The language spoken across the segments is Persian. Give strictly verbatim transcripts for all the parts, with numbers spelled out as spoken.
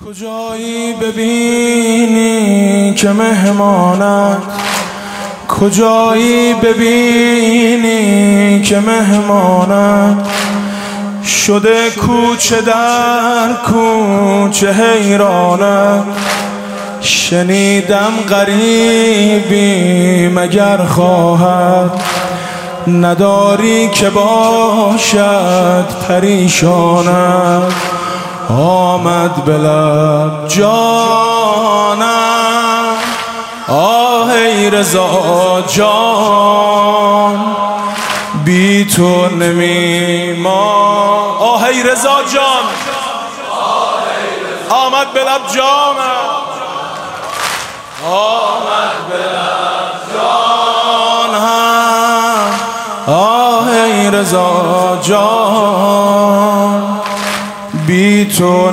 کجایی ببینی که مهمانت، کجایی ببینی که مهمانت شده کوچه در کوچه حیرانت. شنیدم غریبی مگر خواهد، نداری که باشد پریشانت. آمد به لب جانم، آه ای رضا جان، بی تو نمیمان. آه ای رضا جان، آمد به لب جانم، آمد به لب جانم، آه ای رضا جان، بی تو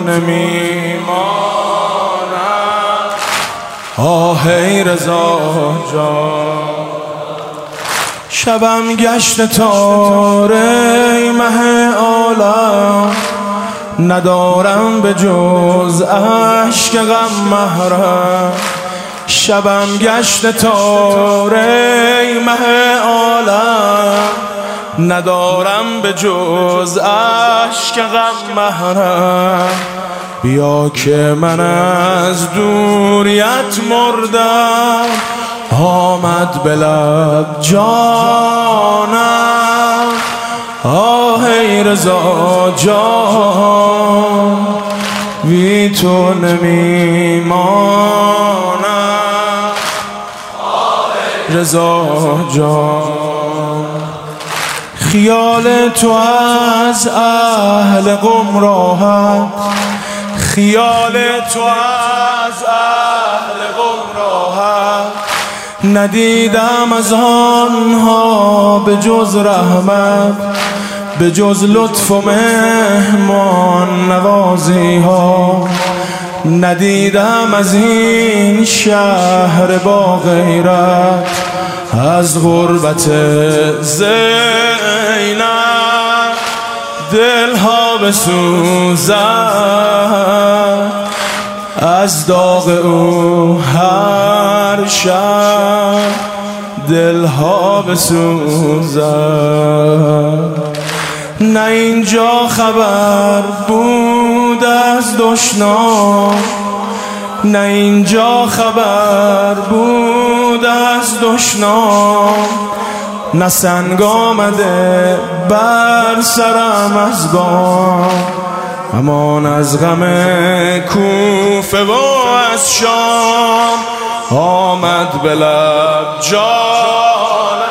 نمیمانم. آه ای رضا جان، شبم گشت تاره مه عالم، ندارم به جز اشک غم محرم. شبم گشت تاره مه عالم، ندارم به جز اشک غم محرم. بیا که من از دوریت مردم، آمد به لب جانم، آه ای رضا جان، بی تو نمیمانم. رضا جان، خیال تو از اهل قم راحت، خیال تو از اهل قم راحت، ندیدم از آنها به جز رحمت، به جز لطف و مهمان نوازی ها. ندیدم از این شهر با غیرت، از غربت زینب دلها بسوزد، از داغ او هر شب دلها بسوزد. نه اینجا خبر بود از دشنام، نه اینجا خبر بود از دشنام، نه سنگ آمده بر سرم از بام، امان از غم کوفه و از شام. آمد به لب جانم،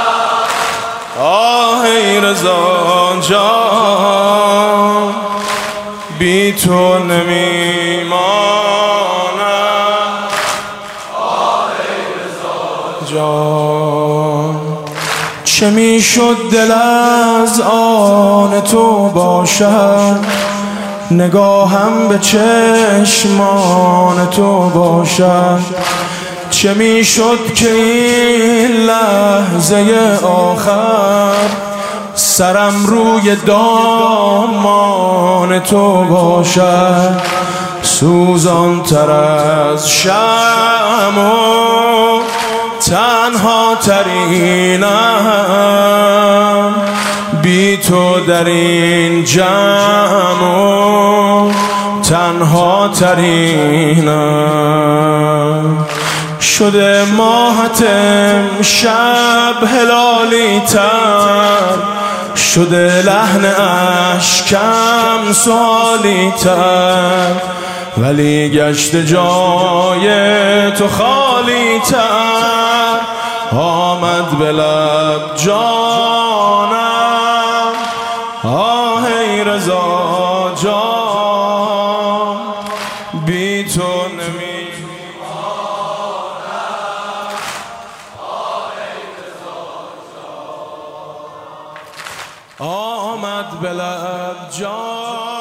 آه ای رضا جان، بی تو نمیمانم. آه ای رضا جان، چه میشد دل از آن تو باشد، نگاهم به چشمان تو باشد. چه میشد که این لحظه آخر سرم روی دامان تو باشد. سوزان تر از شمع و تنها ترینم، بی تو در این جمع و تنها ترینم. شده ماهتم شب هلالی تر، شده لحن اشکم سوالی تر، ولی گشت جای تو خالی تر. آمد به لب جانم، آه ای رضا جان، بی تو نمی آمد به لب جان.